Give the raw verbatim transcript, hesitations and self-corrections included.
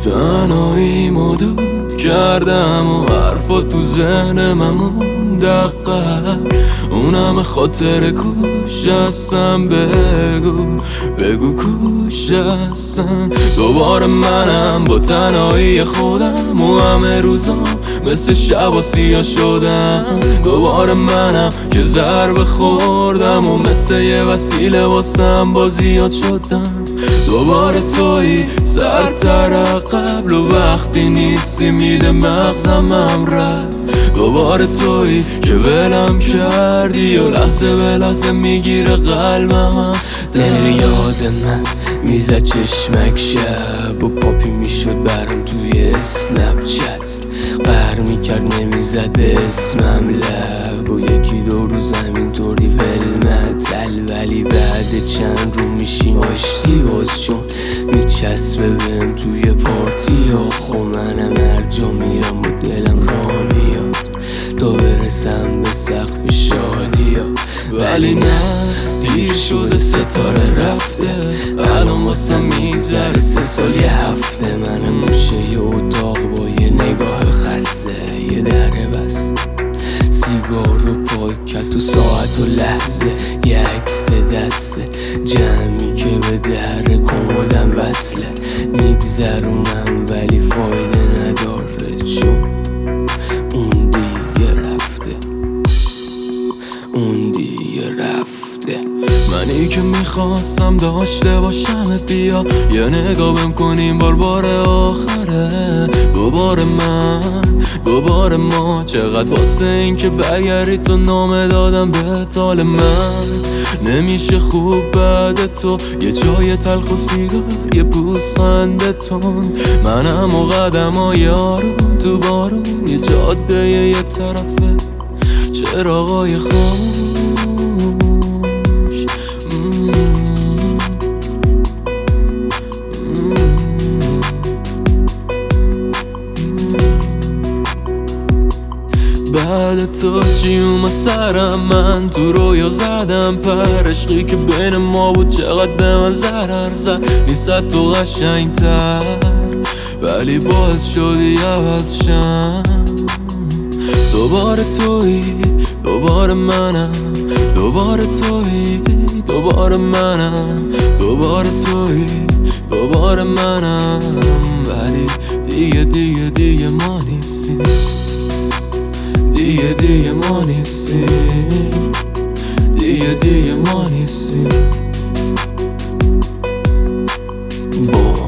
تنهایی مدود کردم و حرفا تو ذهنم همون دقیق اون همه خاطر کوش هستم. بگو بگو کوش هستم. دوباره منم با تنهایی خودم و همه روزام مثل شب و سیاه شدم. دوباره منم که ضربه خوردم و مثل یه وسیله واسم با زیاد شدم. دوباره تویی سرتر قبل و وقتی نیستی میده مغزم هم رفت. دوباره تویی که ولم کردی و لحظه به لحظه میگیره قلبم. نمیره یاد من میزد چشمک شب و پاپی میشد برم توی اسنپ چت. قهر میکرد نمیزد به اسمم لب و یکی دو روز همینطوری ولمتل. ولی بعد چند رو میشیم آشتی باز چون میچسبه بهم توی پارتی ها. خب منم هر جا میرم و دلم را میاد تا برسم به سقف شادی ها. ولی نه دیر شده ستاره رفته الان واسه میگذره سه سال یه هفته. من موشه یه اتاق با یه نگاه خسته یه دره بسته سیگار و پاکت و ساعت و لحظه یه عکس دسته جمعی که به در کمدم وصله. میگذرونم ولی فایده نداره چون اون دیگه رفته اون دیگه رفته. منی که میخواستم داشته باشمت بیا یه نگاه بهم کنیم بار بار آخره. دوباره من دوباره ما چقدر واسه این که بگری تو نامه دادم به تال من. نمیشه خوب بعد تو یه چای تلخ و سیگار یه پوزخند تون. منم و قدم های آروم تو بارون یه جاده یه طرفه چراغای خاموش. بعد تو چی اومد سرم من تو رویا زدم پر. عشقی که بین ما بود چقدر به من ضرر زد. نیست تو قشنگ تر ولی باعث شدی عوض شم. دوباره تویی دوباره منم دوباره تویی دوباره منم دوباره تویی دوباره منم. ولی دیگه دیگه دیگه ما نیستیم دیگه دیگه ما نیستیم دیگه دیگه ما نیستیم.